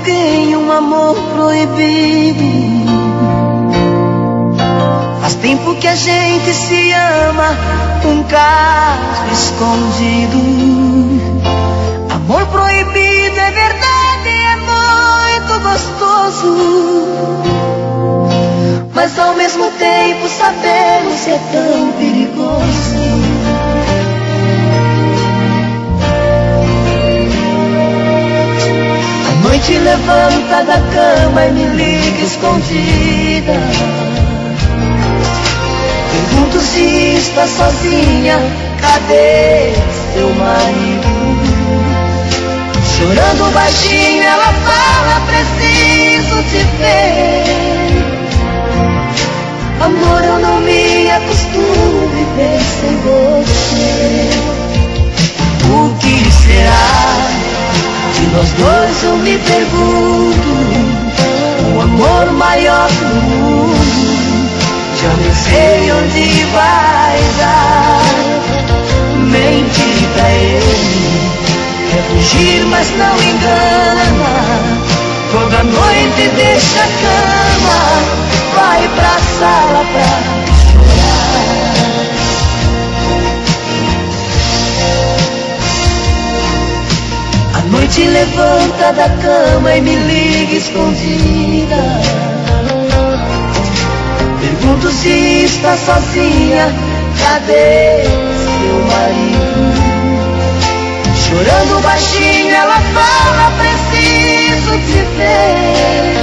alguém, um amor proibido. Faz tempo que a gente se ama, um caso escondido. Amor proibido é verdade, é muito gostoso, mas ao mesmo tempo sabemos que é tão perigoso. A noite levanta da cama e me liga escondida. Pergunto se está sozinha, cadê seu marido? Chorando baixinho ela fala, preciso te ver. Amor, eu não me acostumo a viver sem você. O que será de nós dois, eu me pergunto. O amor maior do mundo, já nem sei onde vai dar. Mente pra ele, quer fugir mas não engana. Toda noite deixa a cama, vai pra sala pra chorar. A noite levanta da cama e me liga escondida. Pergunto se está sozinha, cadê seu marido? Chorando baixinho ela fala, preciso te ver.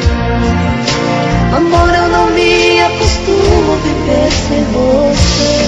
Amor, eu não me acostumo a viver sem você.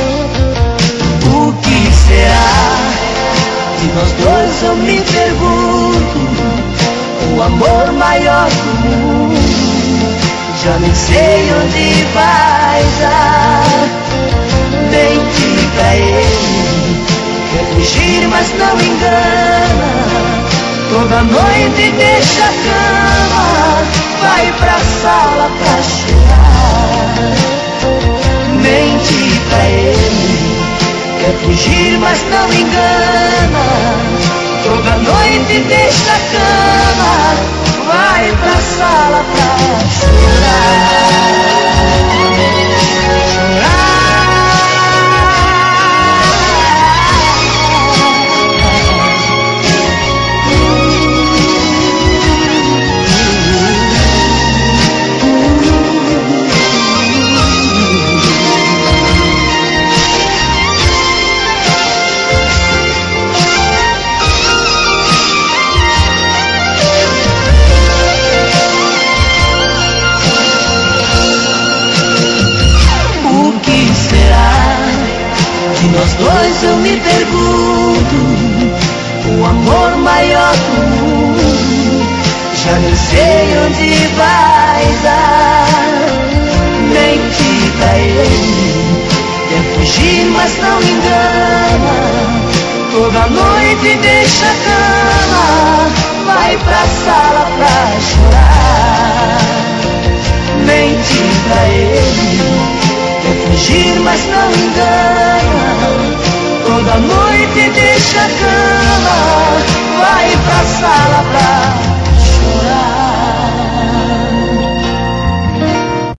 O que será de nós dois, eu me pergunto. O amor maior do mundo, já nem sei onde vai dar. Mente pra ele, quer fugir mas não engana. Toda noite deixa a cama, vai pra sala pra chorar. Mente pra ele, quer fugir mas não engana. Toda noite deixa a cama, vai pra sala pra chorar. Nós dois, eu me pergunto. O amor maior do mundo, já nem sei onde vai dar. Mente pra ele, quer fugir mas não engana. Toda noite deixa a cama, vai pra sala pra chorar. Mente pra ele, quer fugir mas não engana. Toda noite deixa a cama, vai pra sala pra